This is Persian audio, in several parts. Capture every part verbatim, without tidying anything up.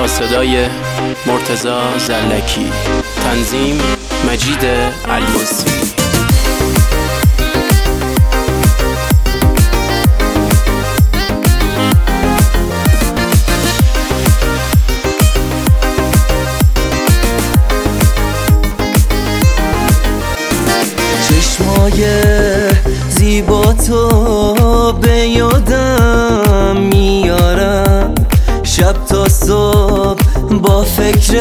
با صدای مرتضی زلکی، تنظیم مجید الماسی. چشمای زیبا تو به یادم میارم، شب تا صبح با فکر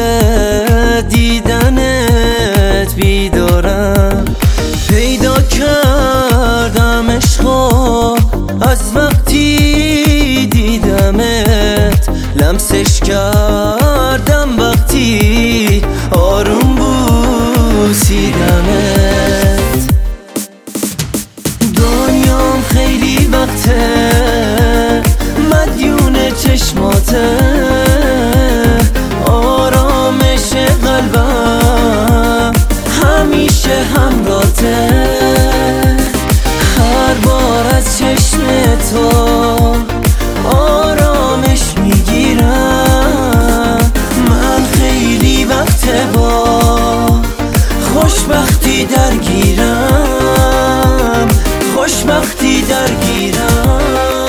دیدنت بیدارم. پیدا کردم عشقو از وقتی دیدمت، لمسش کردم وقتی آروم بوسیدمت. دنیام خیلی وقته مدیون چشماته، آرامش قلبم همیشه همراته. هر بار از چشم تو آرامش میگیرم. من خیلی وقته با خوشبختی درگیرم، خوشبختی درگیرم.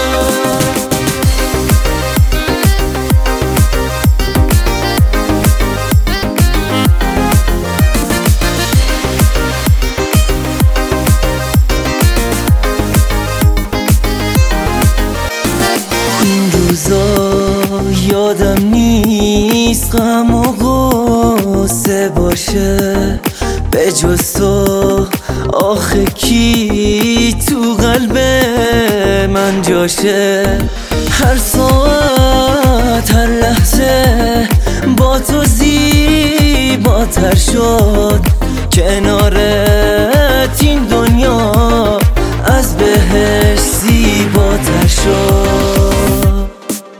این روزا یادم نیست غم و غصه باشه، به جز تو آخه کی تو قلب من جاشه. هر ساعت هر لحظه با تو زیباتر شد، کنارت این دنیا از بهش زیباتر شد.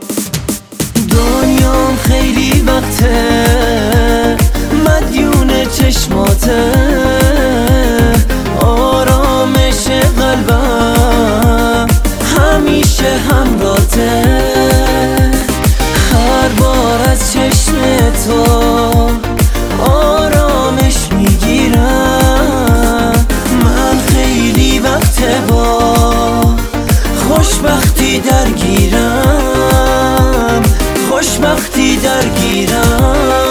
دنیام خیلی وقته مدیون چشماته، آرامش قلبم همیشه همراته. هر بار از چشم تو آرامش میگیرم. من خیلی وقته با خوشبختی درگیرم، خوشبختی درگیرم.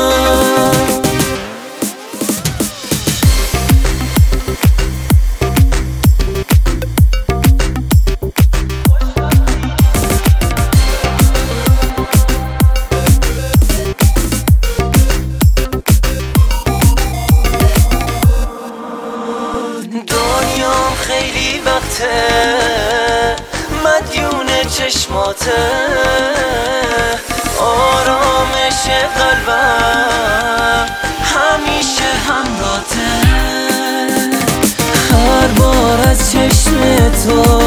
دنیام خیلی وقته مدیون چشماته، آرامش قلبم همیشه همراته. هر بار از چشم تو